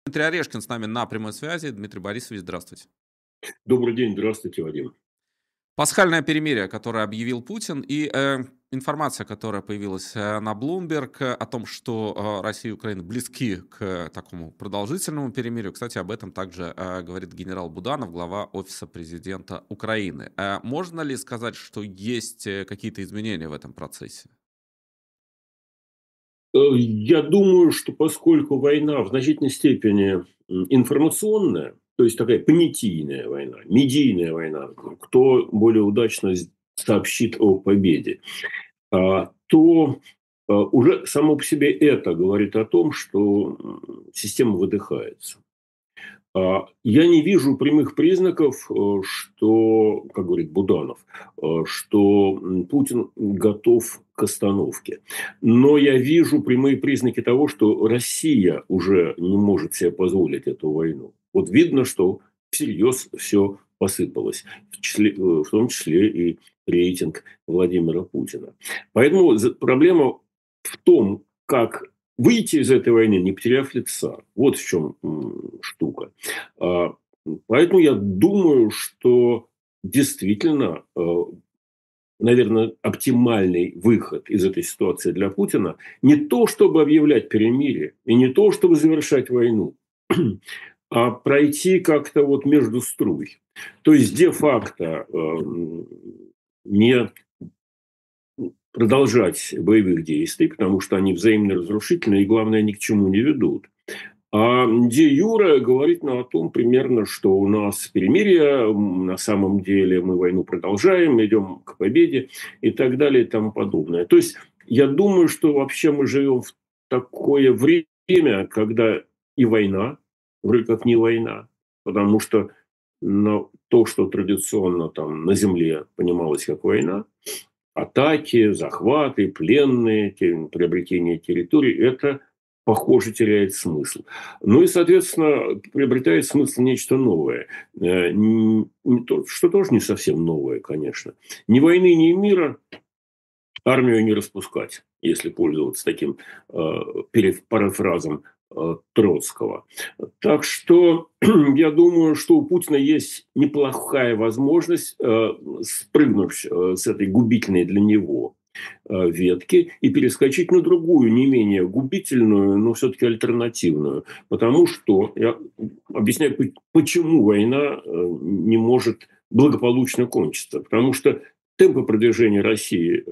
Дмитрий Орешкин с нами на прямой связи. Дмитрий Борисович, здравствуйте. Добрый день, здравствуйте, Вадим. Пасхальное перемирие, которое объявил Путин, и информация, которая появилась на Bloomberg о том, что Россия и Украина близки к такому продолжительному перемирию. Кстати, об этом также говорит генерал Буданов, глава Офиса президента Украины. Можно ли сказать, что есть какие-то изменения в этом процессе? Я думаю, что поскольку война в значительной степени информационная, то есть такая понятийная война, медийная война, кто более удачно сообщит о победе, то уже само по себе это говорит о том, что система выдыхается. Я не вижу прямых признаков, что, как говорит Буданов, что Путин готов к остановке. Но я вижу прямые признаки того, что Россия уже не может себе позволить эту войну. Вот видно, что всерьез все посыпалось, в том числе и рейтинг Владимира Путина. Поэтому проблема в том, как выйти из этой войны, не потеряв лица. Вот в чем штука. А, Поэтому я думаю, что действительно, наверное, оптимальный выход из этой ситуации для Путина не то, чтобы объявлять перемирие, и не то, чтобы завершать войну, а пройти как-то вот между струй. То есть де-факто не продолжать боевых действий, потому что они взаимно разрушительны и, главное, ни к чему не ведут. А де-юре говорит о том примерно, что у нас перемирие, на самом деле мы войну продолжаем, идем к победе и так далее и тому подобное. То есть я думаю, что вообще мы живем в такое время, когда и война, вроде как не война, потому что то, что традиционно там на земле понималось как война, атаки, захваты, пленные, приобретение территорий, это, похоже, теряет смысл. Ну и, соответственно, приобретает смысл нечто новое. Что тоже не совсем новое, конечно. Ни войны, ни мира, армию не распускать, если пользоваться таким парафразом Троцкого. Так что я думаю, что у Путина есть неплохая возможность спрыгнуть с этой губительной для него ветки и перескочить на другую, не менее губительную, но все-таки альтернативную. Потому что, я объясняю, почему война не может благополучно кончиться. Потому что темпы продвижения России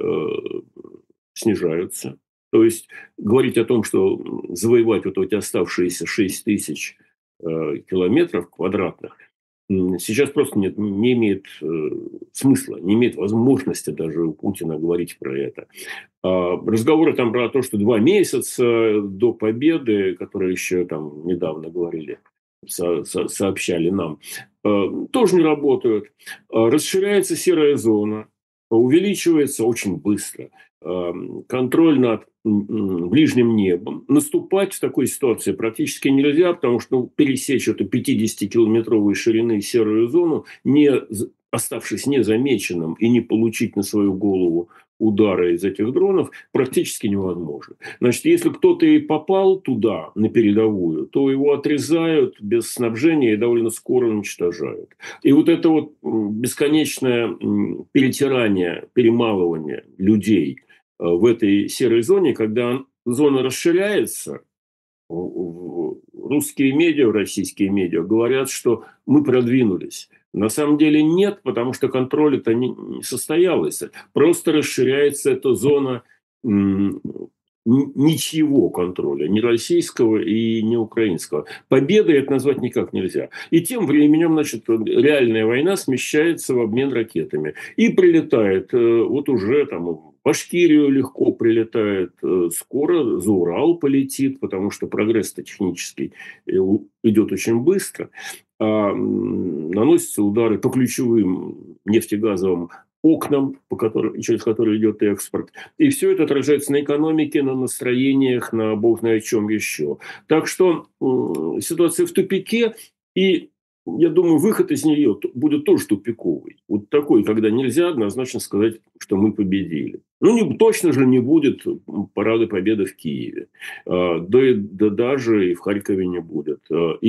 снижаются. То есть говорить о том, что завоевать вот эти оставшиеся 6 тысяч километров квадратных сейчас просто не имеет смысла, не имеет возможности даже у Путина говорить про это. Разговоры там про то, что 2 месяца до победы, которые еще там недавно говорили, сообщали нам, тоже не работают. Расширяется серая зона, увеличивается очень быстро контроль над ближним небом. Наступать в такой ситуации практически нельзя, потому что пересечь эту 50-километровой ширины серую зону, не оставшись незамеченным и не получить на свою голову удары из этих дронов, практически невозможно. Значит, если кто-то и попал туда, на передовую, то его отрезают без снабжения и довольно скоро уничтожают. И вот это вот бесконечное перетирание, перемалывание людей в этой серой зоне, когда зона расширяется, русские медиа, российские медиа говорят, что мы продвинулись. На самом деле нет, потому что контроль это не состоялся. Просто расширяется эта зона ничьего контроля, ни российского и ни украинского. Победой это назвать никак нельзя. И тем временем, значит, реальная война смещается в обмен ракетами. И прилетает вот уже там в Башкирию легко прилетает, скоро за Урал полетит, потому что прогресс-то технический идет очень быстро. Наносятся удары по ключевым нефтегазовым окнам, через которые идет экспорт. И все это отражается на экономике, на настроениях, на бог знает чем еще. Так что ситуация в тупике. И я думаю, выход из нее будет тоже тупиковый. Вот такой, когда нельзя однозначно сказать, что мы победили. Ну, точно же не будет парада победы в Киеве. Да даже и в Харькове не будет.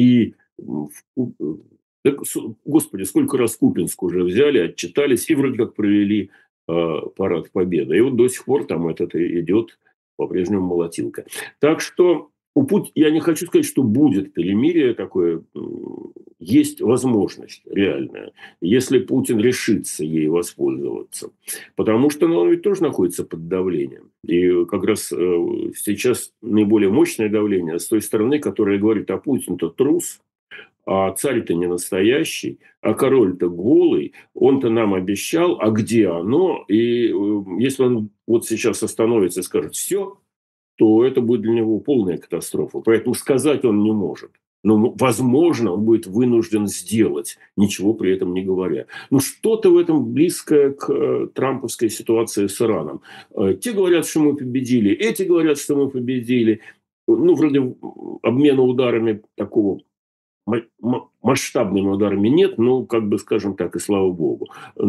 Господи, сколько раз Купинск уже взяли, отчитались и вроде как провели парад победы. И вот до сих пор там это идет по-прежнему молотилка. Так что я не хочу сказать, что будет перемирие такое. Есть возможность реальная, если Путин решится ей воспользоваться. Потому что он ведь тоже находится под давлением. И как раз сейчас наиболее мощное давление с той стороны, которая говорит, а Путин-то трус, а царь-то не настоящий, а король-то голый, он-то нам обещал, а где оно? И если он вот сейчас остановится и скажет «все», то это будет для него полная катастрофа. Поэтому сказать он не может. Но, возможно, он будет вынужден сделать, ничего при этом не говоря. Ну, что-то в этом близкое к трамповской ситуации с Ираном. Те говорят, что мы победили, эти говорят, что мы победили. Ну, вроде обмена ударами такого масштабными ударами нет, ну, как бы, скажем так, и слава богу.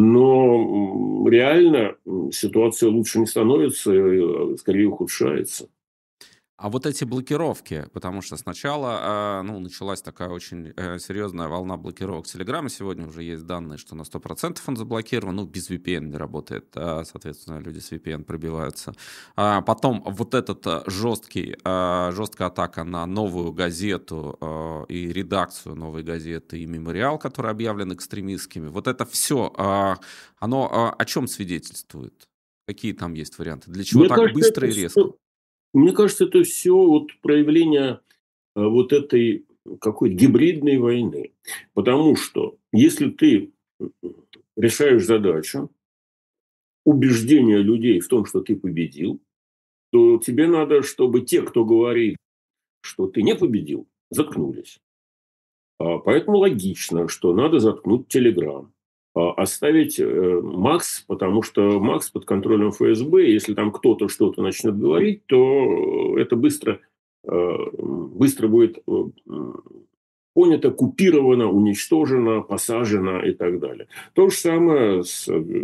Но реально ситуация лучше не становится, скорее ухудшается. А вот эти блокировки, потому что сначала началась такая очень серьезная волна блокировок Телеграма. Сегодня уже есть данные, что на 100% он заблокирован. Ну, без VPN не работает. Соответственно, люди с VPN пробиваются. Потом вот этот жесткая атака на новую газету и редакцию новой газеты и «Мемориал», которые объявлены экстремистскими. Вот это все, оно о чем свидетельствует? Какие там есть варианты? Для чего Мне так кажется, быстро и резко? Мне кажется, это все вот проявление вот этой какой-то гибридной войны. Потому что если ты решаешь задачу убеждения людей в том, что ты победил, то тебе надо, чтобы те, кто говорит, что ты не победил, заткнулись. Поэтому логично, что надо заткнуть Телеграм, оставить Макс, потому что Макс под контролем ФСБ, если там кто-то что-то начнет говорить, то это быстро будет понято, купировано, уничтожено, посажено и так далее. То же самое с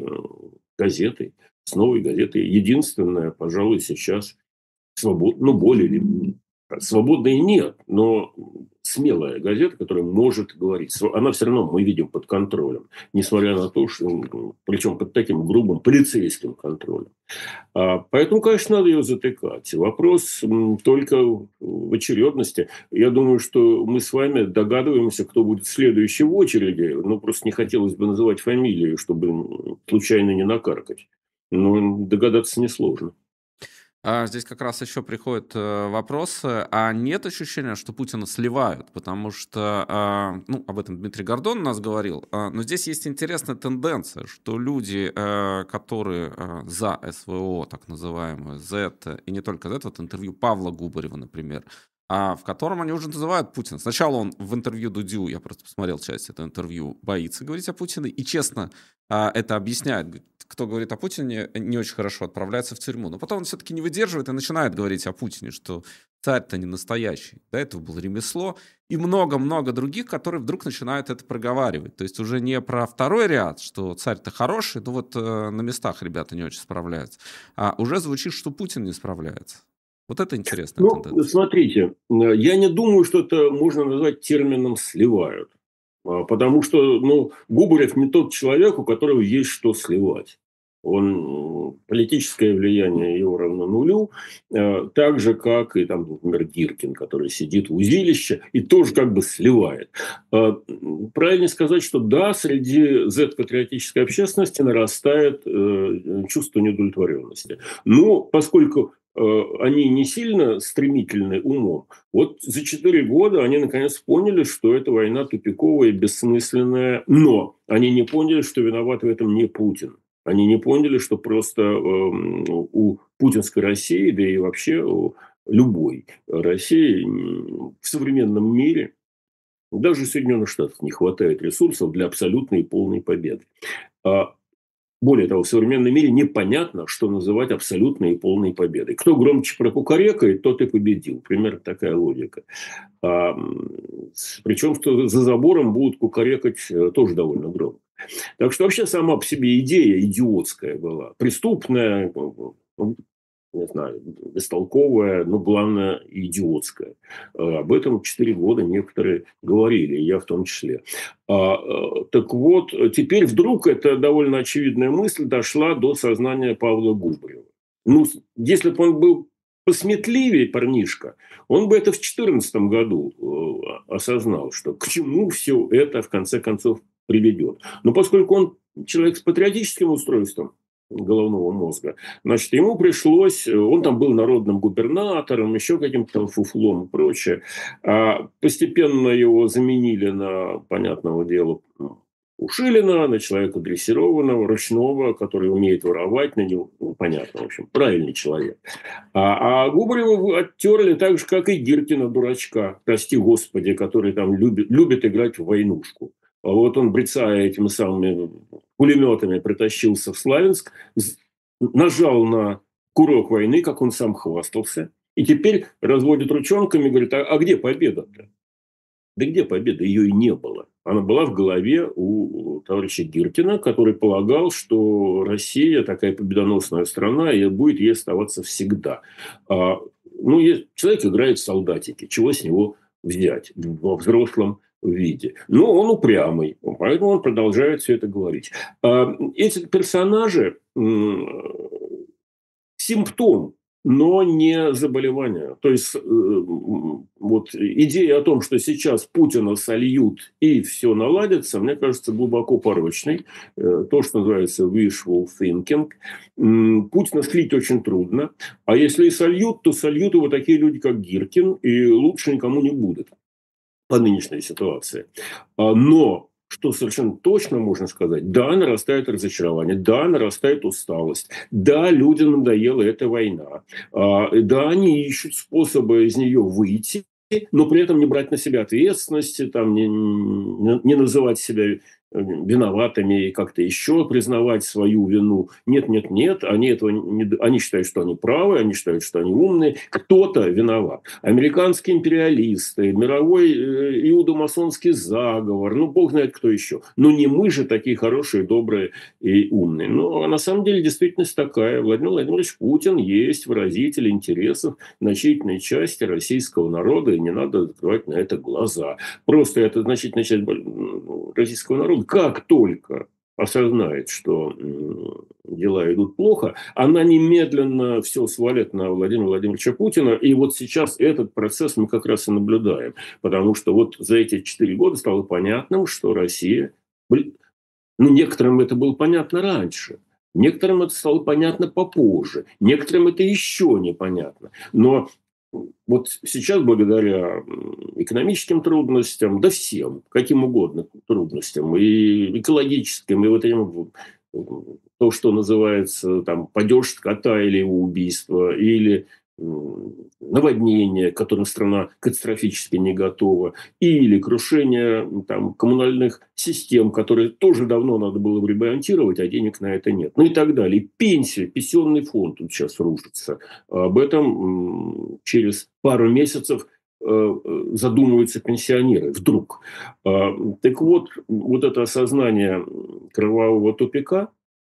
газетой, с новой газетой. Единственное, пожалуй, сейчас свободно, ну, более или менее. Свободной нет, но смелая газета, которая может говорить. Она все равно, мы видим, под контролем. Несмотря на то, что, причем под таким грубым полицейским контролем. Поэтому, конечно, надо ее затыкать. Вопрос только в очередности. Я думаю, что мы с вами догадываемся, кто будет следующий в очереди. Ну, просто не хотелось бы называть фамилию, чтобы случайно не накаркать. Но догадаться несложно. Здесь как раз еще приходят вопросы. А нет ощущения, что Путина сливают? Потому что, об этом Дмитрий Гордон у нас говорил. Но здесь есть интересная тенденция, что люди, которые за СВО, так называемую, Z, и не только Z, вот интервью Павла Губарева, например, в котором они уже называют Путина. Сначала он в интервью Дудю, я просто посмотрел часть этого интервью, боится говорить о Путине, и честно это объясняет. Говорит, кто говорит о Путине, не очень хорошо отправляется в тюрьму. Но потом он все-таки не выдерживает и начинает говорить о Путине, что царь-то не настоящий. До этого было ремесло. И много-много других, которые вдруг начинают это проговаривать. То есть уже не про второй ряд, что царь-то хороший, но вот на местах ребята не очень справляются. А уже звучит, что Путин не справляется. Вот это интересная тенденция. Смотрите, я не думаю, что это можно назвать термином «сливают». Потому что Губарев не тот человек, у которого есть что сливать. Политическое влияние его равно нулю, так же, как и, например, Гиркин, который сидит в узилище и тоже как бы сливает. Правильно сказать, что да, среди Z-патриотической общественности нарастает чувство неудовлетворенности. Но поскольку они не сильно стремительны умом, вот за 4 года они наконец поняли, что эта война тупиковая, бессмысленная, но они не поняли, что виноват в этом не Путин. Они не поняли, что просто у путинской России, да и вообще у любой России в современном мире, даже Соединенных Штатов, не хватает ресурсов для абсолютной и полной победы. Более того, в современном мире непонятно, что называть абсолютной и полной победой. Кто громче прокукарекает, тот и победил. Примерно такая логика. Причем, что за забором будут кукарекать тоже довольно громко. Так что вообще сама по себе идея идиотская была. Преступная, не знаю, бестолковая, но главное идиотская. Об этом 4 года некоторые говорили, и я в том числе. Так вот, теперь вдруг эта довольно очевидная мысль дошла до сознания Павла Губарева. Ну, если бы он был посметливее, парнишка, он бы это в 2014 году осознал, что к чему все это в конце концов приведет. Но поскольку он человек с патриотическим устройством головного мозга, значит, ему пришлось, он там был народным губернатором, еще каким-то фуфлом и прочее, постепенно его заменили на, понятного дела, Ушилина, на человека дрессированного, ручного, который умеет воровать, на него, ну, понятно, в общем, правильный человек. А Губарева оттерли так же, как и Гиркина, дурачка, прости господи, который там любит играть в войнушку. А вот он, брецая этими самыми пулеметами, притащился в Славянск, нажал на курок войны, как он сам хвастался, и теперь разводит ручонками и говорит, а где победа-то? Да где победа? Ее и не было. Она была в голове у товарища Гиркина, который полагал, что Россия такая победоносная страна и будет ей оставаться всегда. Ну, человек играет в солдатики. Чего с него взять во взрослом виде? Ну, он упрямый, поэтому он продолжает все это говорить. Эти персонажи симптом, но не заболевание. То есть, вот идея о том, что сейчас Путина сольют и все наладится, мне кажется, глубоко порочной. То, что называется wishful thinking. Путина слить очень трудно. А если и сольют, то сольют его такие люди, как Гиркин, и лучше никому не будет по нынешней ситуации. Но что совершенно точно можно сказать, да, нарастает разочарование, да, нарастает усталость, да, людям надоела эта война, да, они ищут способы из нее выйти, но при этом не брать на себя ответственности, там, не называть себя виноватыми и как-то еще признавать свою вину. Нет, нет, нет, они считают, что они правы, они считают, что они умные. Кто-то виноват. Американские империалисты, мировой иудомасонский заговор, ну, бог знает кто еще. Но не мы же такие хорошие, добрые и умные. Но на самом деле действительность такая. Владимир Владимирович Путин есть выразитель интересов значительной части российского народа, и не надо закрывать на это глаза. Просто это значительная часть российского народа, как только осознает, что дела идут плохо, она немедленно все свалит на Владимира Владимировича Путина. И вот сейчас этот процесс мы как раз и наблюдаем. Потому что вот за эти 4 года стало понятным, что Россия... Ну, некоторым это было понятно раньше. Некоторым это стало понятно попозже. Некоторым это еще непонятно. Но вот сейчас, благодаря экономическим трудностям, да всем, каким угодно трудностям, и экологическим, и вот этим, то, что называется там падеж скота или его убийство, или наводнение, к которым страна катастрофически не готова, или крушение там, коммунальных систем, которые тоже давно надо было бы ремонтировать, а денег на это нет. Ну и так далее. Пенсия, пенсионный фонд тут сейчас рушится. Об этом через пару месяцев задумываются пенсионеры вдруг. Так вот, вот это осознание кровавого тупика,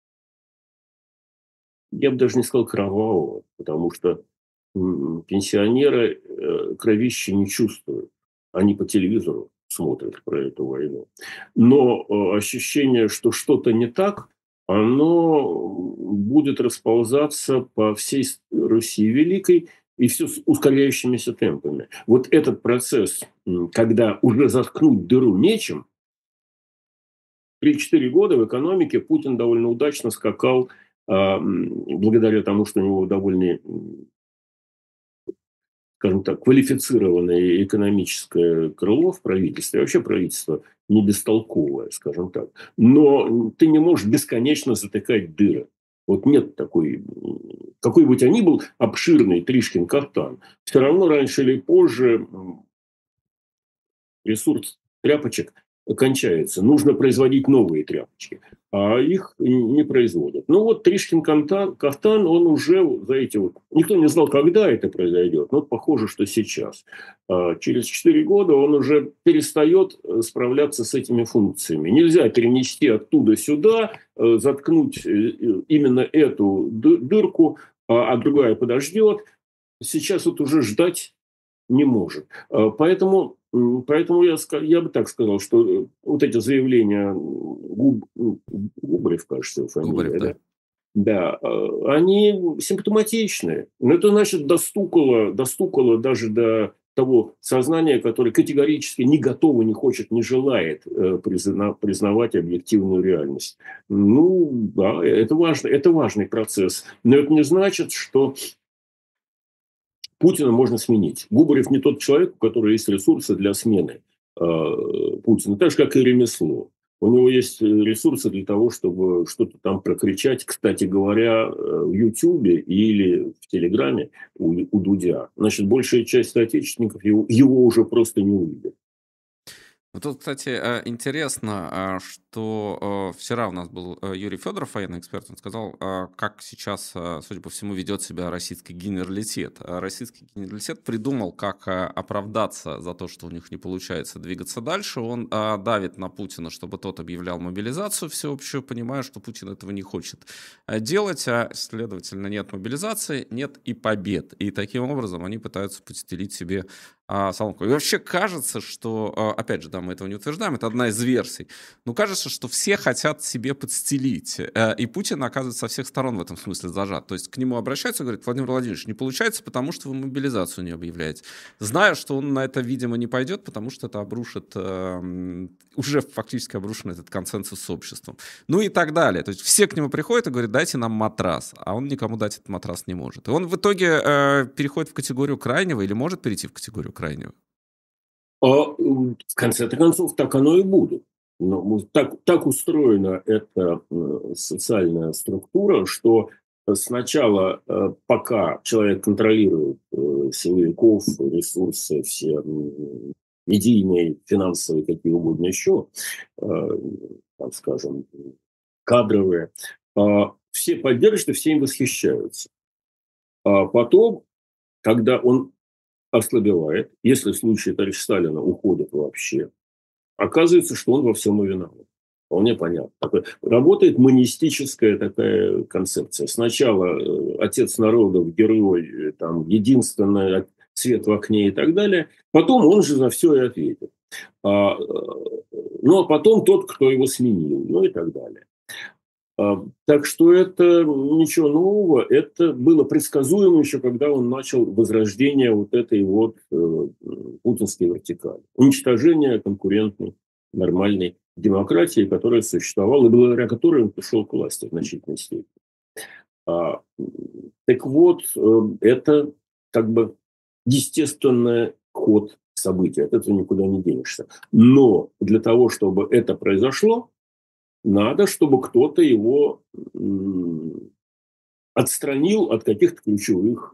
я бы даже не сказал кровавого, потому что пенсионеры кровищи не чувствуют. Они по телевизору смотрят про эту войну. Но ощущение, что что-то не так, оно будет расползаться по всей Руси Великой и все с ускоряющимися темпами. Вот этот процесс, когда уже заткнуть дыру нечем, 3-4 года в экономике Путин довольно удачно скакал благодаря тому, что у него довольно, скажем так, квалифицированное экономическое крыло в правительстве, вообще правительство не бестолковое, скажем так. Но ты не можешь бесконечно затыкать дыры. Вот нет такой, какой бы у тебя ни был обширный Тришкин кафтан, все равно раньше или позже ресурс тряпочек кончается. Нужно производить новые тряпочки. А их не производят. Ну вот Тришкин кафтан, он уже за эти вот... Никто не знал, когда это произойдет, но похоже, что сейчас. Через 4 года он уже перестает справляться с этими функциями. Нельзя перенести оттуда сюда, заткнуть именно эту дырку, а другая подождет. Сейчас вот уже ждать не может. Поэтому я бы так сказал, что вот эти заявления Губарев, кажется, Губарев, фамилия, да. да? Да, они симптоматичны. Но это, значит, достукало даже до того сознания, которое категорически не готово, не хочет, не желает признавать объективную реальность. Ну, да, это важный процесс. Но это не значит, что Путина можно сменить. Губарев не тот человек, у которого есть ресурсы для смены Путина, так же, как и ремесло. У него есть ресурсы для того, чтобы что-то там прокричать, кстати говоря, в Ютьюбе или в Телеграме у Дудя. Значит, большая часть соотечественников его уже просто не увидит. Вот тут, кстати, интересно, что вчера у нас был Юрий Федоров, военный эксперт, он сказал, как сейчас, судя по всему, ведет себя российский генералитет. Российский генералитет придумал, как оправдаться за то, что у них не получается двигаться дальше. Он давит на Путина, чтобы тот объявлял мобилизацию всеобщую, понимая, что Путин этого не хочет делать, а, следовательно, нет мобилизации, нет и побед. И таким образом они пытаются подстелить себе соломку. И вообще кажется, что, опять же, да, мы этого не утверждаем, это одна из версий, но кажется, что все хотят себе подстелить. И Путин оказывается со всех сторон в этом смысле зажат. То есть к нему обращаются и говорят: Владимир Владимирович, не получается, потому что вы мобилизацию не объявляете. Зная, что он на это, видимо, не пойдет, потому что это обрушит, уже фактически обрушен этот консенсус с обществом. Ну и так далее. То есть все к нему приходят и говорят: дайте нам матрас. А он никому дать этот матрас не может. И он в итоге переходит в категорию крайнего или может перейти в категорию крайнего. В конце-то концов, так оно и будет. Но так устроена эта социальная структура, что сначала, пока человек контролирует силовиков, ресурсы все медийные, финансовые, какие угодно еще, так скажем, кадровые, все поддерживают и все им восхищаются. А потом, когда он ослабевает, если в случае товарища Сталина уходит вообще, оказывается, что он во всем и виноват. Вполне понятно. Работает монистическая такая концепция. Сначала отец народов, герой, там, единственный свет в окне и так далее. Потом он же за все и ответит. Ну, а потом тот, кто его сменил, ну и так далее. Так что это ничего нового, это было предсказуемо еще, когда он начал возрождение вот этой вот путинской вертикали. Уничтожение конкурентной, нормальной демократии, которая существовала, и благодаря которой он пришел к власти в значительной степени. Так вот, это как бы естественный ход событий, от этого никуда не денешься. Но для того, чтобы это произошло, надо, чтобы кто-то его отстранил от каких-то ключевых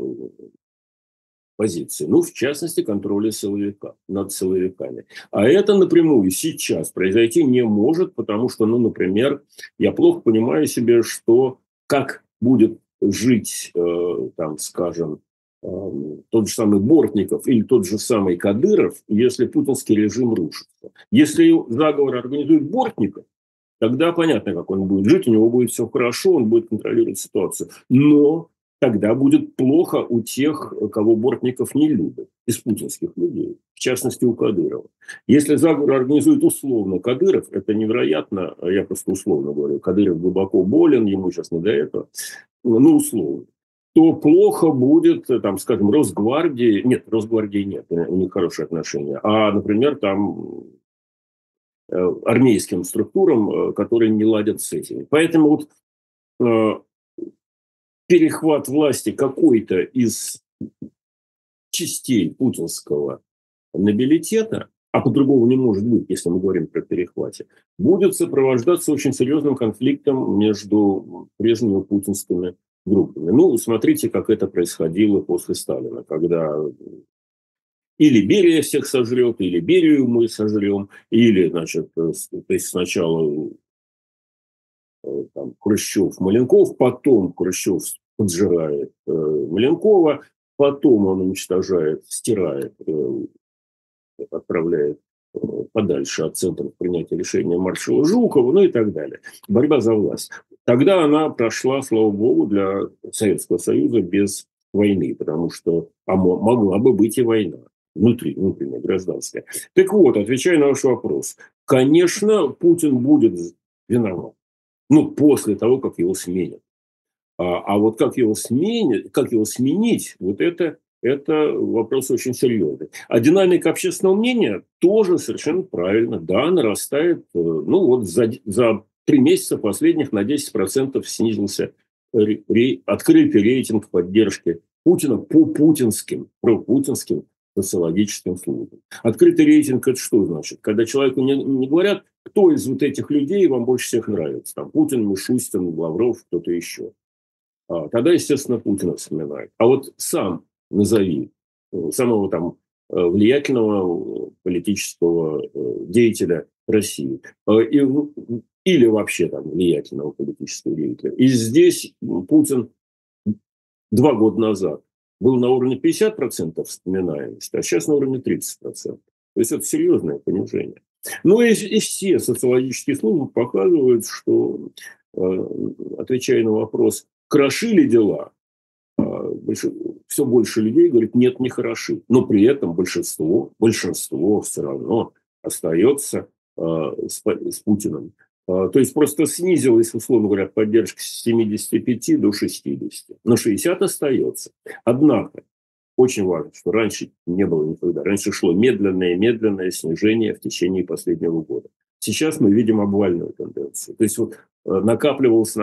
позиций. Ну, в частности, контроля над силовиками. А это напрямую сейчас произойти не может, потому что, ну, например, я плохо понимаю себе, что как будет жить, там, скажем, тот же самый Бортников или тот же самый Кадыров, если путинский режим рушится. Если заговор организует Бортников, тогда понятно, как он будет жить, у него будет все хорошо, он будет контролировать ситуацию. Но тогда будет плохо у тех, кого Бортников не любит, из путинских людей, в частности, у Кадырова. Если заговор организует условно Кадыров, это невероятно, я просто условно говорю, Кадыров глубоко болен, ему сейчас не до этого, ну, условно, то плохо будет, там, скажем, Росгвардии, нет, Росгвардии нет, у них хорошие отношения, а, например, там армейским структурам, которые не ладят с этим. Поэтому вот перехват власти какой-то из частей путинского нобилитета, а по-другому не может быть, если мы говорим про перехвате, будет сопровождаться очень серьезным конфликтом между прежними путинскими группами. Ну, смотрите, как это происходило после Сталина, когда или Берия всех сожрет, или Берию мы сожрем, или, значит, то есть сначала там, Хрущев, Маленков, потом Хрущев поджирает Маленкова, потом он уничтожает, стирает, отправляет подальше от центров принятия решения маршала Жукова, ну и так далее. Борьба за власть. Тогда она прошла, слава богу, для Советского Союза без войны, потому что могла бы быть и война. Внутренняя, гражданская. Так вот, отвечая на ваш вопрос. Конечно, Путин будет виноват. Ну, после того, как его сменят. А вот как его сменить, вот это вопрос очень серьезный. А динамика общественного мнения тоже совершенно правильно. Да, нарастает. Ну, вот за 3 месяца последних на 10% снизился открытый рейтинг поддержки Путина по пропутинским социологическим службам. Открытый рейтинг – это что значит? Когда человеку не говорят, кто из вот этих людей вам больше всех нравится. Там Путин, Мишустин, Лавров, кто-то еще. Тогда, естественно, Путина вспоминают. А вот сам назови самого там влиятельного политического деятеля России. Или вообще там влиятельного политического деятеля. И здесь Путин 2 года назад был на уровне 50% вспоминаемости, а сейчас на уровне 30%. То есть это серьезное понижение. Ну и все социологические службы показывают, что, отвечая на вопрос, хороши ли дела, все больше людей говорит, нет, не хороши. Но при этом большинство все равно остается с Путиным. То есть просто снизилась, условно говоря, поддержка с 75 до 60. Но 60 остается. Однако, очень важно, что раньше не было никогда. Раньше шло медленное снижение в течение последнего года. Сейчас мы видим обвальную тенденцию. То есть вот накапливалось,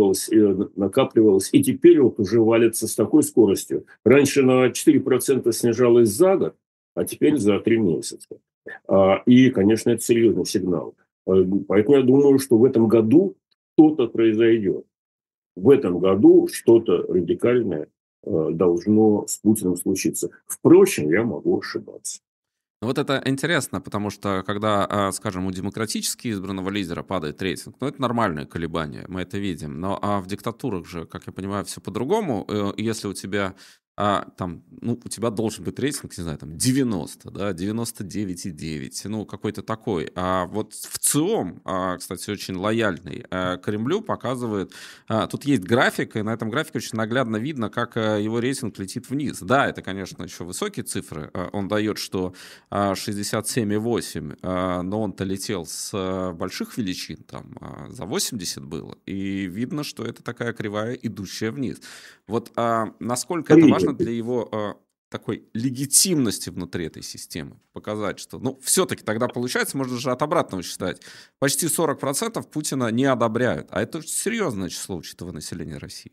и теперь вот уже валится с такой скоростью. Раньше на 4% снижалось за год, а теперь за 3 месяца. И, конечно, это серьезный сигнал. Поэтому я думаю, что в этом году что-то произойдет. В этом году что-то радикальное должно с Путиным случиться. Впрочем, я могу ошибаться. Ну, вот это интересно, потому что когда, скажем, у демократически избранного лидера падает рейтинг, ну, это нормальное колебание, мы это видим. Но в диктатурах же, как я понимаю, все по-другому. Если у тебя там, ну, у тебя должен быть рейтинг, не знаю, там 90, да, 99,9, ну, какой-то такой. А вот в ЦИОМ, кстати, очень лояльный Кремлю, показывает, тут есть график, и на этом графике очень наглядно видно, как его рейтинг летит вниз. Да, это, конечно, еще высокие цифры. Он дает, что 67,8, но он-то летел с больших величин, там за 80 было, и видно, что это такая кривая, идущая вниз. Вот насколько это важно для его такой легитимности внутри этой системы, показать, что, ну, все-таки тогда получается, можно же от обратного считать, почти 40% Путина не одобряют, а это серьезное число, учитывая население России.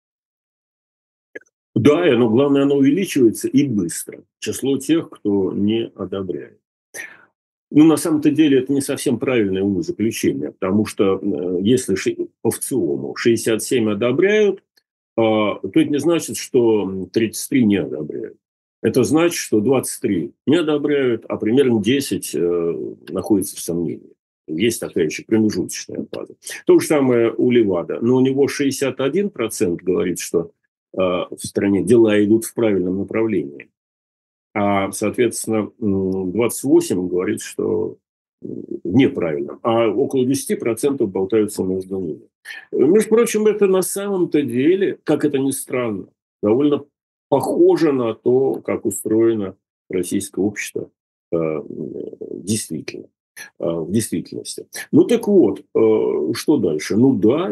Да, но главное, оно увеличивается и быстро. Число тех, кто не одобряет. Ну, на самом-то деле, это не совсем правильное умозаключение, потому что если по ВЦИОМу 67 одобряют, то это не значит, что 33 не одобряют. Это значит, что 23 не одобряют, а примерно 10 находятся в сомнении. Есть такая еще промежуточная фаза. То же самое у Левада. Но у него 61% говорит, что в стране дела идут в правильном направлении. А, соответственно, 28 говорит, что неправильно. А около 10% болтаются между ними. Между прочим, это на самом-то деле, как это ни странно, довольно похоже на то, как устроено российское общество действительно, в действительности. Ну так вот, что дальше? Ну да,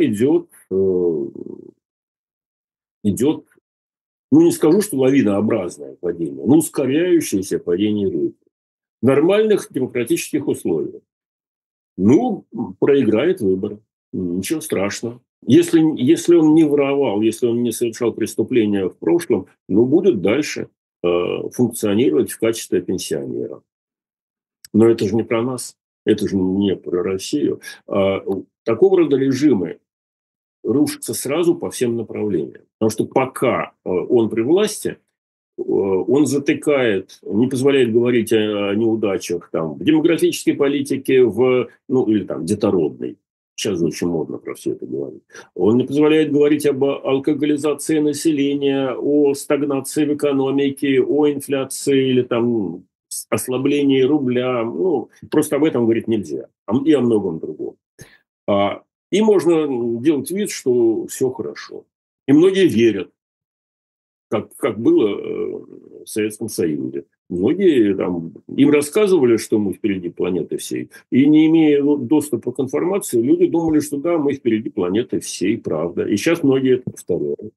идет, ну не скажу, что лавинообразное падение, но ускоряющееся падение рейтинга. В нормальных демократических условиях. Ну, проиграет выборы. Ничего страшного. Если он не воровал, если он не совершал преступления в прошлом, ну, будет дальше функционировать в качестве пенсионера. Но это же не про нас. Это же не про Россию. Такого рода режимы рушатся сразу по всем направлениям. Потому что пока он при власти, он затыкает, не позволяет говорить о неудачах там, в демографической политике, ну, или там детородной. Сейчас очень модно про все это говорить. Он не позволяет говорить об алкоголизации населения, о стагнации в экономике, о инфляции или там ослаблении рубля. Ну, просто об этом говорить нельзя. И о многом другом. И можно делать вид, что все хорошо. И многие верят, как было в Советском Союзе. Многие там, им рассказывали, что мы впереди планеты всей. И не имея доступа к информации, люди думали, что да, мы впереди планеты всей, правда. И сейчас многие это повторяют.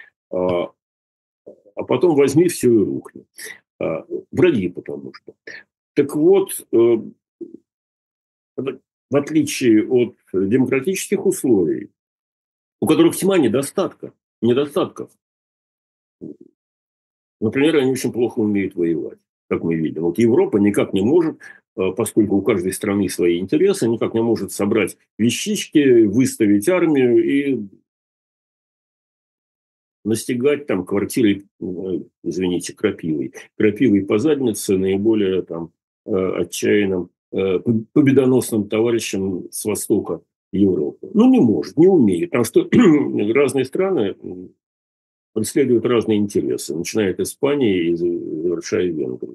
А потом возьми все и рухни. Враги, потому что. Так вот, в отличие от демократических условий, у которых тьма недостатков, например, они очень плохо умеют воевать, как мы видим. Вот Европа никак не может, поскольку у каждой страны свои интересы, никак не может собрать вещички, выставить армию и настигать там квартирой, извините, крапивой по заднице наиболее там отчаянным, победоносным товарищам с востока Европы. Ну, не может, не умеет, потому что разные страны преследуют разные интересы, начиная от Испании и завершая Венгрией.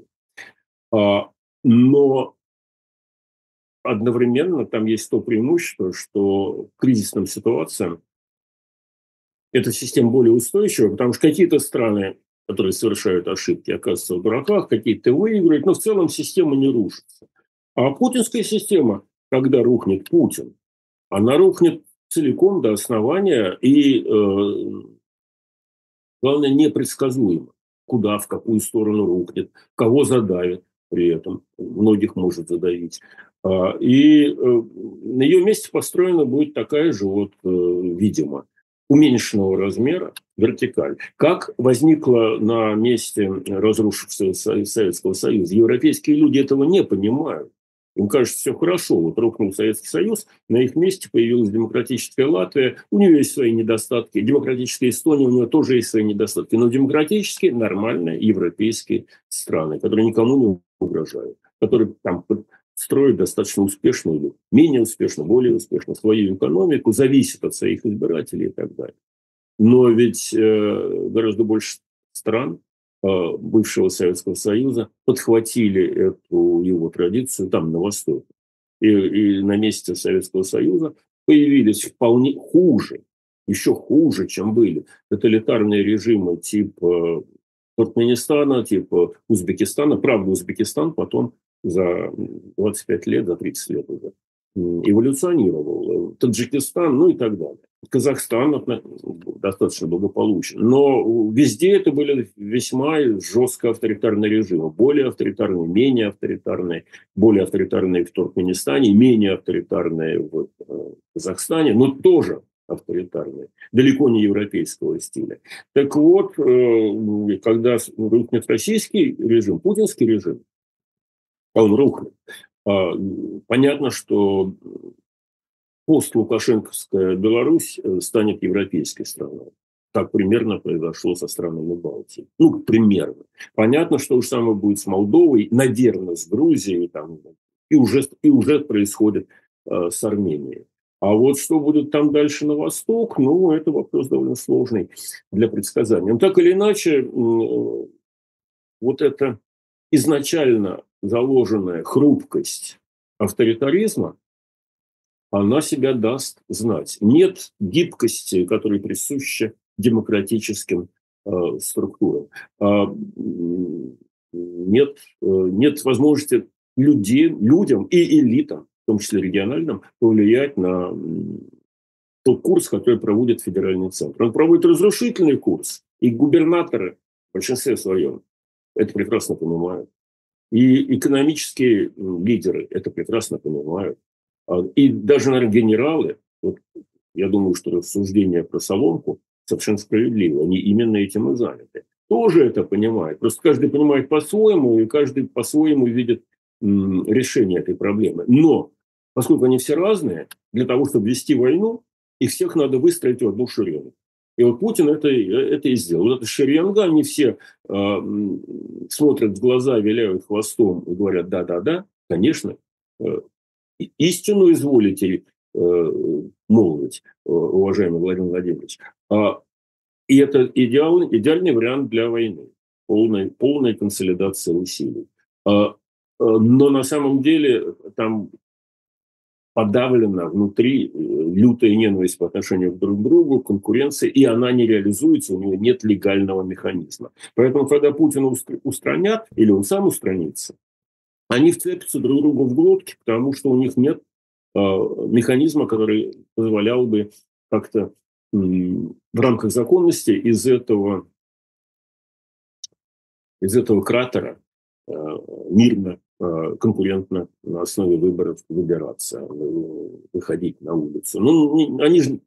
Но одновременно там есть то преимущество, что к кризисным ситуациям эта система более устойчива, потому что какие-то страны, которые совершают ошибки, оказываются в дураках, какие-то выигрывают, но в целом система не рушится. А путинская система, когда рухнет Путин, она рухнет целиком до основания и, главное, непредсказуемо. Куда, в какую сторону рухнет, кого задавит при этом, многих может задавить. И на ее месте построена будет такая же, вот, видимо, уменьшенного размера вертикаль. Как возникла на месте разрушившегося Советского Союза? Европейские люди этого не понимают. Им кажется, все хорошо. Вот рухнул Советский Союз, на их месте появилась демократическая Латвия. У нее есть свои недостатки. Демократическая Эстония, у нее тоже есть свои недостатки. Но демократические, нормальные европейские страны, которые никому не угрожают, которые там строят достаточно успешно или менее успешно, более успешно свою экономику, зависит от своих избирателей и так далее. Но ведь гораздо больше стран бывшего Советского Союза подхватили эту его традицию там, на Востоке. И на месте Советского Союза появились вполне хуже, еще хуже, чем были тоталитарные режимы типа Туркменистана, типа Узбекистана. Правда, Узбекистан потом за 25 лет, за 30 лет уже эволюционировал. Таджикистан, ну и так далее. Казахстан достаточно благополучен. Но везде это были весьма жестко авторитарные режимы. Более авторитарные, менее авторитарные. Более авторитарные в Туркменистане, менее авторитарные в Казахстане, но тоже авторитарные. Далеко не европейского стиля. Так вот, когда рухнет российский режим, путинский режим, он рухнет. Понятно, что пост-лукашенковская Беларусь станет европейской страной. Так примерно произошло со странами Балтии. Ну, примерно. Понятно, что то же самое будет с Молдовой, наверное, с Грузией, там, и уже происходит с Арменией. А вот что будет там дальше на восток, ну, это вопрос довольно сложный для предсказания. Но так или иначе, вот эта изначально заложенная хрупкость авторитаризма, она себя даст знать. Нет гибкости, которая присуща демократическим структурам. Нет возможности людям и элитам, в том числе региональным, повлиять на тот курс, который проводит федеральный центр. Он проводит разрушительный курс, и губернаторы в большинстве своем это прекрасно понимают. И экономические лидеры это прекрасно понимают. И даже, наверное, генералы, вот, я думаю, что рассуждения про Соломку совершенно справедливы. Они именно этим и заняты. Тоже это понимают. Просто каждый понимает по-своему, и каждый по-своему видит решение этой проблемы. Но, поскольку они все разные, для того, чтобы вести войну, их всех надо выстроить в одну шеренгу. И вот Путин это и сделал. Вот эта шеренга, они все смотрят в глаза, виляют хвостом и говорят: да-да-да, конечно, истину изволите молвить, уважаемый Владимир Владимирович. И это идеальный вариант для войны. Полная консолидация усилий. Но на самом деле там подавлена внутри лютая ненависть по отношению друг к другу, конкуренция, и она не реализуется, у него нет легального механизма. Поэтому, когда Путина устранят, или он сам устранится, они вцепятся друг другу в глотки, потому что у них нет механизма, который позволял бы как-то в рамках законности из этого кратера мирно, конкурентно на основе выборов выбираться, выходить на улицу. Ну, они же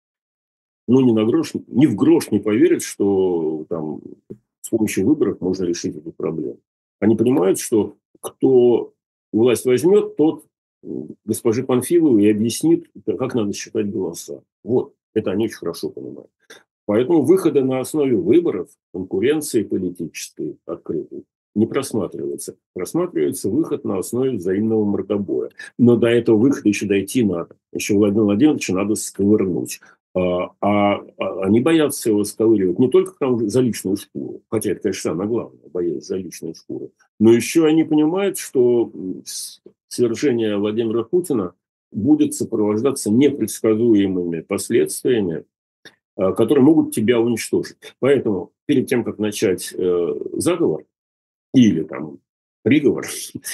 ни в грош не поверят, что там с помощью выборов можно решить эту проблему. Они понимают, что кто власть возьмет, тот госпоже Панфиловой и объяснит, как надо считать голоса. Вот, это они очень хорошо понимают. Поэтому выхода на основе выборов, конкуренции политической открытой, не просматривается. Просматривается выход на основе взаимного мордобоя. Но до этого выхода еще дойти надо. Еще Владимира Владимировича надо сковырнуть. Они боятся его сковыривать не только там за личную шкуру, хотя это, конечно, самое главное, боязнь за личную шкуру, но еще они понимают, что свержение Владимира Путина будет сопровождаться непредсказуемыми последствиями, которые могут тебя уничтожить. Поэтому перед тем, как начать заговор или там приговор,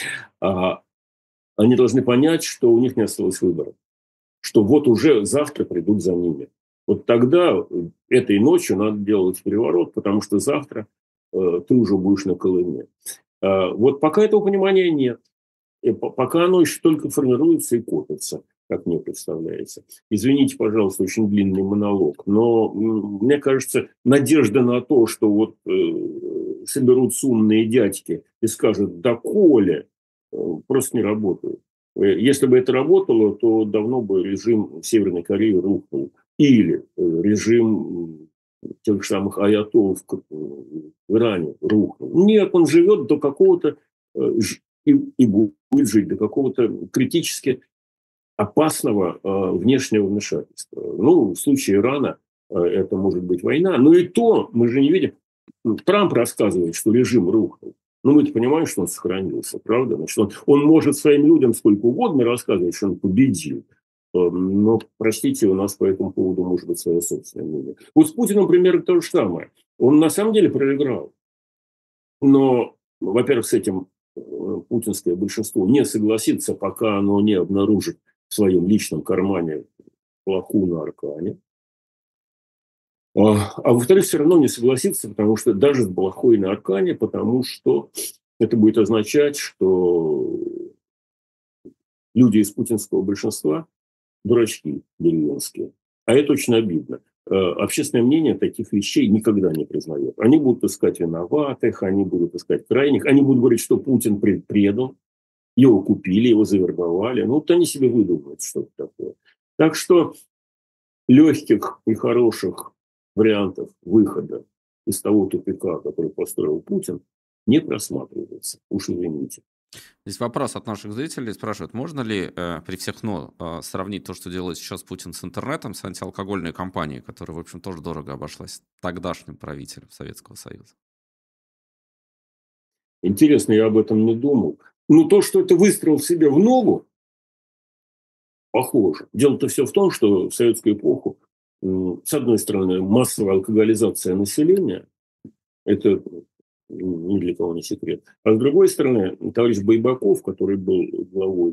они должны понять, что у них не осталось выбора. Что вот уже завтра придут за ними. Вот тогда этой ночью надо делать переворот, потому что завтра ты уже будешь на Колыме. Вот пока этого понимания нет. И пока оно еще только формируется и копится, как мне представляется. Извините, пожалуйста, очень длинный монолог, но мне кажется, надежда на то, что вот соберутся умные дядьки и скажут: да коли, просто не работает. Если бы это работало, то давно бы режим Северной Кореи рухнул. Или режим тех же самых аятоллов в Иране рухнул. Нет, он живет до какого-то и будет жить до какого-то критически опасного внешнего вмешательства. Ну, в случае Ирана это может быть война. Но и то мы же не видим. Трамп рассказывает, что режим рухнул. Но мы-то понимаем, что он сохранился, правда? Значит, он может своим людям сколько угодно рассказывать, что он победил. Но, простите, у нас по этому поводу может быть свое собственное мнение. Вот с Путиным примерно то же самое. Он на самом деле проиграл. Но, во-первых, с этим путинское большинство не согласится, пока оно не обнаружит в своем личном кармане плоху на аркане. А во-вторых, все равно не согласится, потому что даже с блохой на аркане, потому что это будет означать, что люди из путинского большинства дурачки деревенские. А это очень обидно. Общественное мнение таких вещей никогда не признает. Они будут искать виноватых, они будут искать крайних, они будут говорить, что Путин предал, его купили, его завербовали. Ну, вот они себе выдумывают что-то такое. Так что легких и хороших вариантов выхода из того тупика, который построил Путин, не просматривается. Уж извините. Здесь вопрос от наших зрителей. Спрашивают, можно ли при всех «но» сравнить то, что делает сейчас Путин с интернетом, с антиалкогольной кампанией, которая, в общем, тоже дорого обошлась тогдашним правителем Советского Союза? Интересно, я об этом не думал. Но то, что это выстрел себе в ногу, похоже. Дело-то все в том, что в советскую эпоху, с одной стороны, массовая алкоголизация населения, это ни для кого не секрет. А с другой стороны, товарищ Байбаков, который был главой,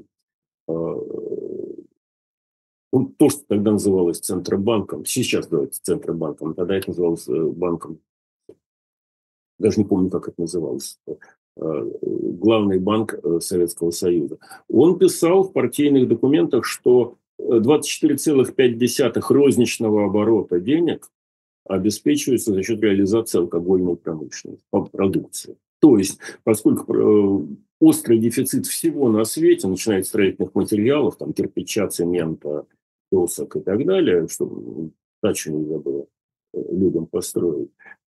он то, что тогда называлось Центробанком, сейчас называется Центробанком, тогда это называлось банком, даже не помню, как это называлось, главный банк Советского Союза. Он писал в партийных документах, что 24,5 розничного оборота денег обеспечивается за счет реализации алкогольной промышленности, продукции. То есть, поскольку острый дефицит всего на свете, начиная от строительных материалов, там, кирпича, цемента, досок и так далее, чтобы дачу нельзя было людям построить.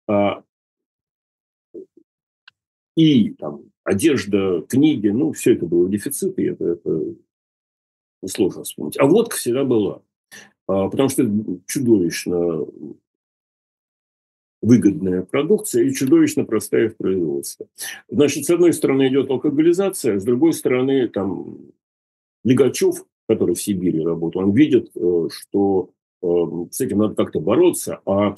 И там одежда, книги, ну, все это было в дефиците, это сложно вспомнить. А водка всегда была, потому что это чудовищно выгодная продукция и чудовищно простая в производстве. Значит, с одной стороны идет алкоголизация, с другой стороны там Лигачев, который в Сибири работал, он видит, что с этим надо как-то бороться, а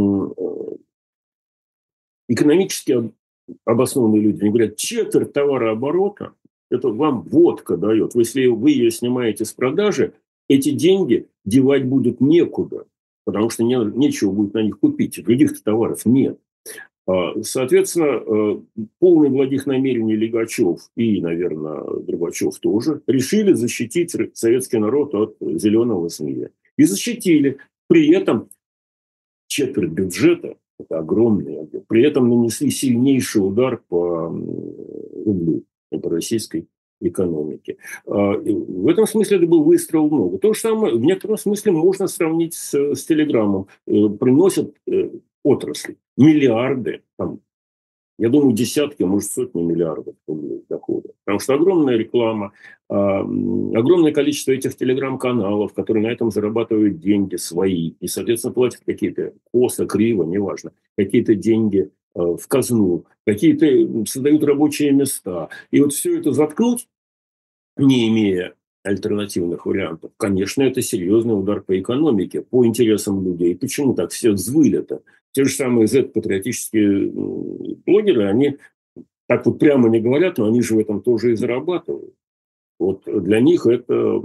экономически обоснованные люди, они говорят, четверть товарооборота, это вам водка дает. Если вы ее снимаете с продажи, эти деньги девать будут некуда, потому что нечего будет на них купить. Других товаров нет. Соответственно, полный благих намерений Лигачев и, наверное, Горбачев тоже решили защитить советский народ от зеленого змея. И защитили. При этом четверть бюджета, это огромный объем, при этом нанесли сильнейший удар по рублю, по российской экономике. В этом смысле это был выстрел в ногу. То же самое в некотором смысле можно сравнить с Телеграмом. Приносят отрасли миллиарды, там, я думаю, десятки, может, сотни миллиардов рублей дохода. Потому что огромная реклама, огромное количество этих телеграм-каналов, которые на этом зарабатывают деньги свои. И, соответственно, платят какие-то косо, криво, неважно, какие-то деньги в казну, какие-то создают рабочие места. И вот все это заткнуть, не имея альтернативных вариантов, конечно, это серьезный удар по экономике, по интересам людей. Почему так все взвыли-то? Те же самые Z-патриотические блогеры, они так вот прямо не говорят, но они же в этом тоже и зарабатывают. Вот для них это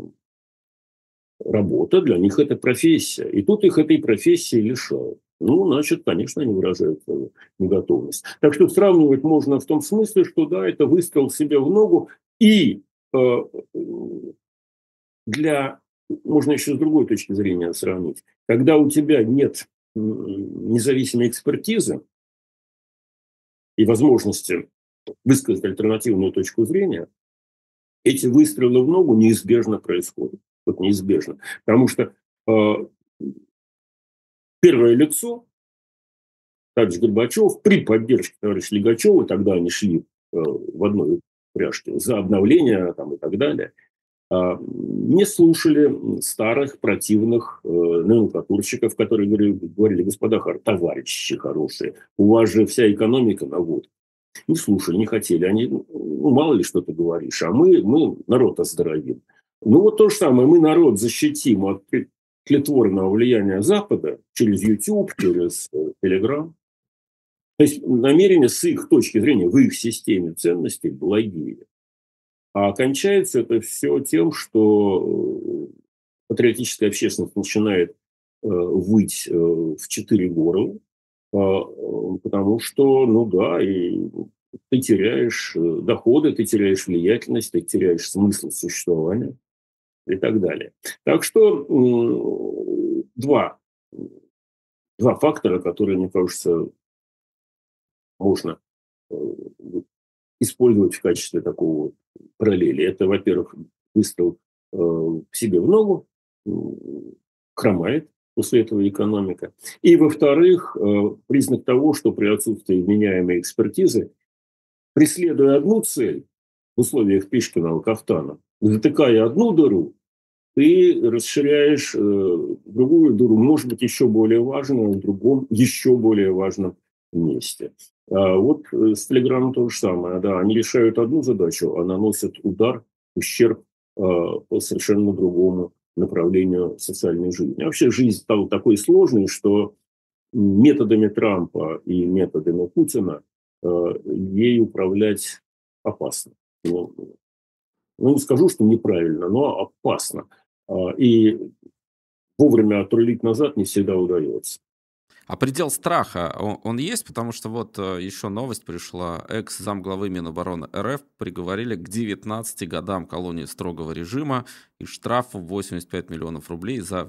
работа, для них это профессия. И тут их этой профессии лишают. Ну, значит, конечно, они выражают свою неготовность. Так что сравнивать можно в том смысле, что да, это выстрел себе в ногу. И можно еще с другой точки зрения сравнить. Когда у тебя нет независимой экспертизы и возможности высказать альтернативную точку зрения, эти выстрелы в ногу неизбежно происходят. Вот неизбежно. Потому что первое лицо, также Горбачев, при поддержке товарища Лигачева, тогда они шли в одной упряжке за обновление там, и так далее, не слушали старых противных номенклатурщиков, которые говорили, господа, товарищи хорошие, у вас же вся экономика на водке. Не слушали, не хотели. Они, ну, мало ли что ты говоришь, а мы народ оздоровим. Ну, вот то же самое, мы народ защитим от тлетворного влияния Запада через YouTube, через Telegram. То есть намерения с их точки зрения, в их системе ценностей благие. А кончается это все тем, что патриотическая общественность начинает выть в 4 горла, потому что, ну да, и ты теряешь доходы, ты теряешь влиятельность, ты теряешь смысл существования и так далее. Так что два фактора, которые, мне кажется, можно использовать в качестве такого параллели. Это, во-первых, выстрел себе в ногу, хромает после этого экономика. И, во-вторых, признак того, что при отсутствии вменяемой экспертизы, преследуя одну цель в условиях Пишкиного кафтана, затыкая одну дыру, ты расширяешь другую дыру, может быть, еще более важную, в другом, еще более важном месте. Вот с Телеграмом то же самое. Да, они решают одну задачу, а наносят удар, ущерб по совершенно другому направлению социальной жизни. Вообще жизнь стала такой сложной, что методами Трампа и методами Путина ей управлять опасно. Ну, не скажу, что неправильно, но опасно. И вовремя отрулить назад не всегда удается. А предел страха, он есть? Потому что вот еще новость пришла. Экс-замглавы Минобороны РФ приговорили к 19 годам колонии строгого режима и штрафу 85 миллионов рублей за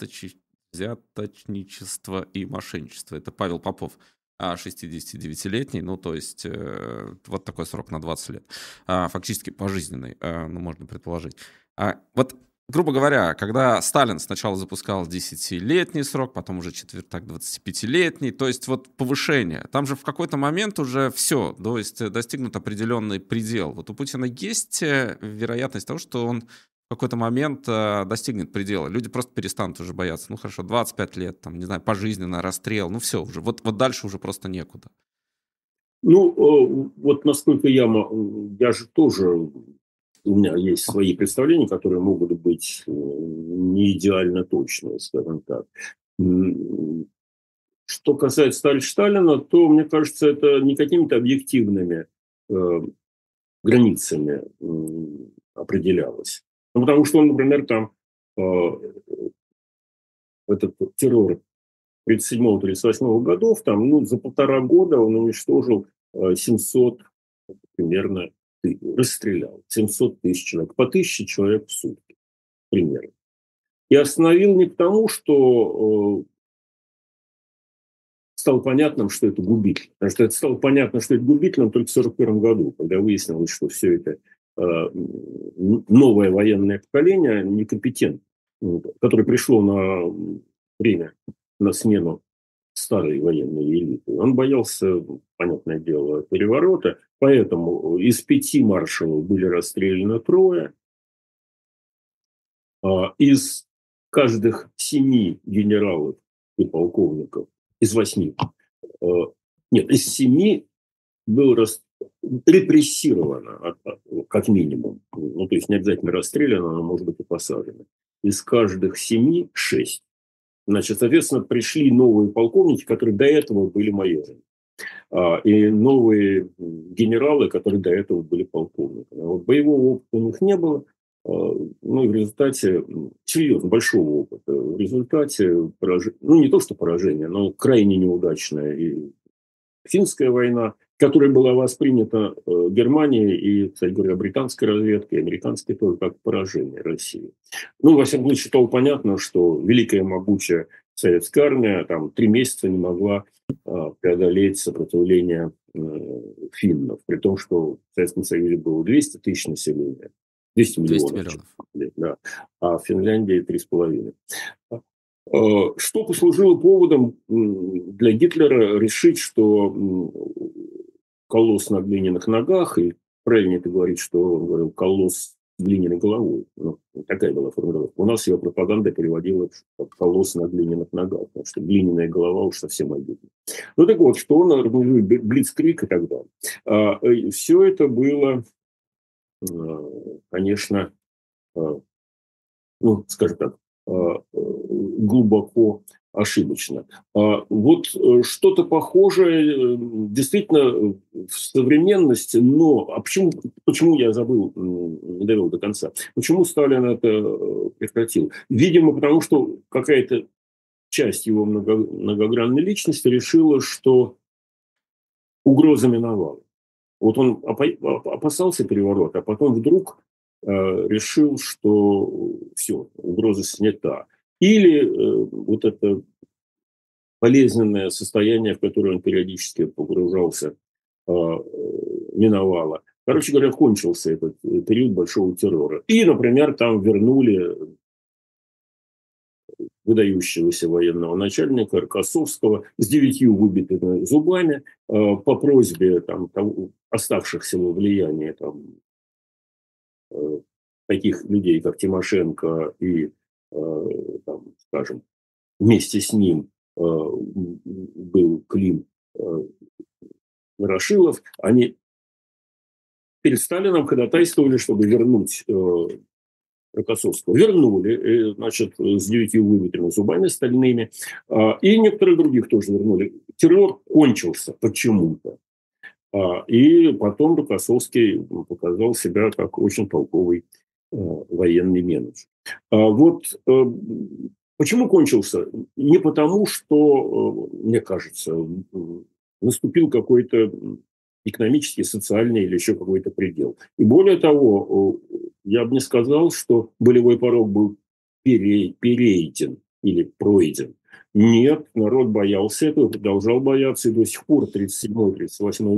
взяточничество и мошенничество. Это Павел Попов, 69-летний, ну то есть вот такой срок на 20 лет. Фактически пожизненный, ну можно предположить. Вот грубо говоря, когда Сталин сначала запускал 10-летний срок, потом уже четвертак 25-летний, то есть вот повышение, там же в какой-то момент уже все, то есть достигнут определенный предел. Вот у Путина есть вероятность того, что он в какой-то момент достигнет предела. Люди просто перестанут уже бояться. Ну хорошо, 25 лет, там, не знаю, пожизненно, расстрел, ну все уже, вот дальше уже просто некуда. Ну, вот насколько я же тоже, у меня есть свои представления, которые могут быть не идеально точные, скажем так. Что касается товарища Сталина, то, мне кажется, это не какими-то объективными границами определялось. Ну, потому что он, например, там этот террор 1937-1938 годов, там, ну, за 1,5 года он уничтожил 700 примерно, расстрелял 700 тысяч человек, по 1000 человек в сутки примерно. И остановил не потому, что стало понятным, что это губительно. Потому что это стало понятно, что это губительно только в 1941 году, когда выяснилось, что все это новое военное поколение некомпетентно, которое пришло на время, на смену старой военной элиты. Он боялся, понятное дело, переворота, поэтому из 5 маршалов были расстреляны 3, из каждых 7 генералов и полковников, из 8, нет, из 7 было репрессировано, как минимум. Ну, то есть не обязательно расстреляно, но может быть и посажено. Из каждых 7 – 6. Значит, соответственно, пришли новые полковники, которые до этого были майорами. И новые генералы, которые до этого были полковниками. Вот боевого опыта у них не было. Ну, и в результате, серьезно, большого опыта. В результате, ну, не то что поражение, но крайне неудачная и финская война, которая была воспринята Германией и, кстати говоря, британской разведкой, американской тоже, как поражение России. Ну, во всяком случае, стало понятно, что великая могучая советская армия там 3 месяца не могла преодолеть сопротивление финнов, при том, что в Советском Союзе было 200 тысяч населения, 200 200 миллионов, миллионов. да, а в Финляндии 3,5. Что послужило поводом для Гитлера решить, что колосс на глиняных ногах, и правильнее это говорить, что он говорил колосс с глиняной головой. Ну, такая была формулировка. У нас ее пропаганда переводила как колосс на глиняных ногах, потому что глиняная голова уж совсем обидна. Ну так вот, что он организует блицкриг и так далее. Все это было, конечно, ну, скажем так, глубоко ошибочно. Вот что-то похожее действительно в современности, но почему я забыл, не довел до конца, почему Сталин это прекратил? Видимо, потому что какая-то часть его многогранной личности решила, что угроза миновала. Вот он опасался переворота, а потом вдруг решил, что все, угроза снята. Или вот это болезненное состояние, в которое он периодически погружался, миновало. Короче говоря, кончился этот период большого террора. И, например, там вернули выдающегося военного начальника Рокоссовского с 9 выбитыми зубами по просьбе там, оставшихся во влиянии там, таких людей, как Тимошенко и, там, скажем, вместе с ним был Клим Ворошилов. Они перед Сталином ходатайствовали, чтобы вернуть Рокоссовского. Вернули, значит, с 9 выбитыми зубами стальными. И некоторых других тоже вернули. Террор кончился почему-то. И потом Рокоссовский показал себя как очень толковый военный менеджер. Вот почему кончился? Не потому, что, мне кажется, наступил какой-то экономический, социальный или еще какой-то предел. И более того, я бы не сказал, что болевой порог был перейден или пройден. Нет, народ боялся этого, продолжал бояться, и до сих пор 1937-1938 год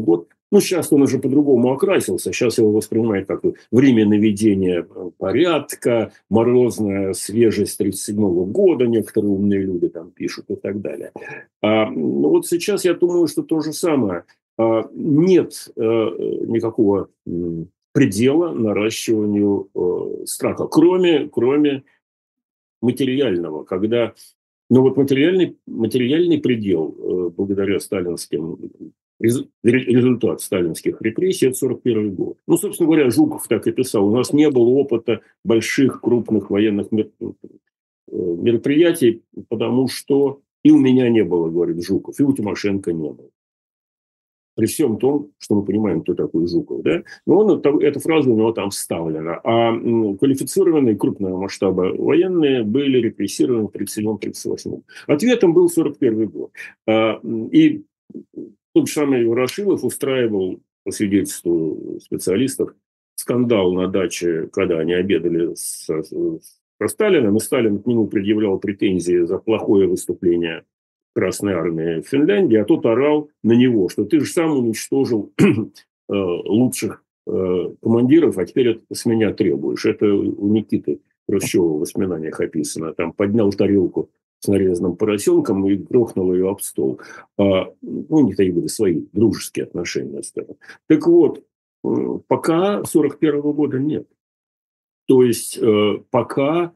Ну, сейчас он уже по-другому окрасился. Сейчас его воспринимают как время наведения порядка, морозная свежесть 1937 года, некоторые умные люди там пишут и так далее. Ну, вот сейчас я думаю, что то же самое. Нет никакого предела наращиванию страха, кроме материального, когда но вот материальный предел, благодаря сталинским, результат сталинских репрессий, это 1941 год. Ну, собственно говоря, Жуков так и писал. У нас не было опыта больших, крупных военных мероприятий, потому что и у меня не было, говорит Жуков, и у Тимошенко не было. При всем том, что мы понимаем, кто такой Жуков, да? Но эта фраза у него там вставлена. А квалифицированные крупного масштаба военные были репрессированы в 1937-1938. Ответом был 1941 год. И тот же самый Ворошилов устраивал, по свидетельству специалистов, скандал на даче, когда они обедали со Сталином, и Сталин к нему предъявлял претензии за плохое выступление Красной Армии в Финляндии, а тот орал на него, что ты же сам уничтожил лучших командиров, а теперь это с меня требуешь. Это у Никиты Хрущева в воспоминаниях описано. Там поднял тарелку с нарезанным поросенком и грохнул ее об стол. Ну, у них такие были свои дружеские отношения, скажем. Так вот, пока 1941 года нет. То есть пока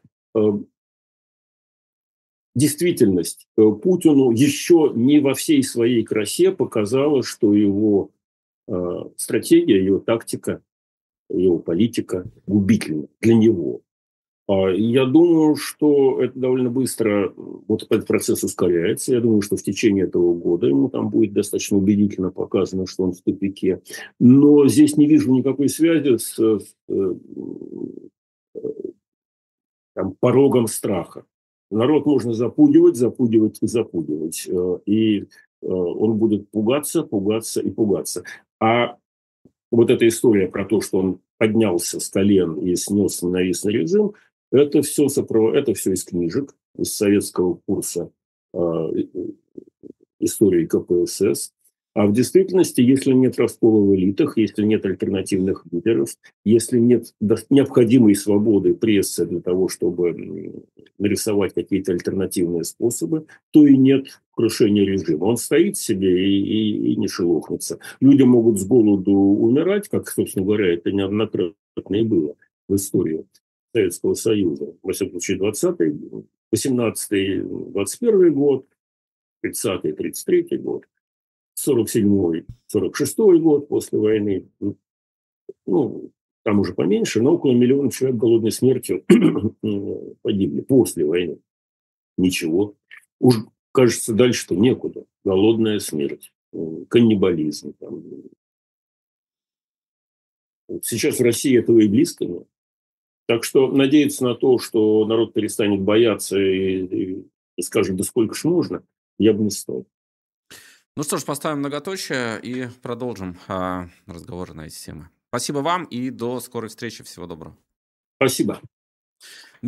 действительность Путину еще не во всей своей красе показала, что его стратегия, его тактика, его политика губительна для него. Я думаю, что это довольно быстро, вот этот процесс ускоряется. Я думаю, что в течение этого года ему там будет достаточно убедительно показано, что он в тупике. Но здесь не вижу никакой связи с там, порогом страха. Народ можно запугивать, запугивать и запугивать. И он будет пугаться, пугаться и пугаться. А вот эта история про то, что он поднялся с колен и снес ненавистный режим, это все из книжек, из советского курса истории КПСС. А в действительности, если нет раскола в элитах, если нет альтернативных лидеров, если нет необходимой свободы прессы для того, чтобы нарисовать какие-то альтернативные способы, то и нет крушения режима. Он стоит себе и не шелохнется. Люди могут с голоду умирать, как, собственно говоря, это неоднократно и было в истории Советского Союза. Во всяком случае, 20-й, 18-й, 21-й год, 30-й, 33-й год. 47-й, 46-й год после войны, ну, там уже поменьше, но около миллиона человек голодной смертью погибли после войны. Ничего. Уж, кажется, дальше-то некуда. Голодная смерть, каннибализм. Там. Сейчас в России этого и близко нет. Так что надеяться на то, что народ перестанет бояться и скажет, да сколько ж можно, я бы не стал. Ну что ж, поставим многоточие и продолжим разговоры на эти темы. Спасибо вам и до скорой встречи. Всего доброго. Спасибо.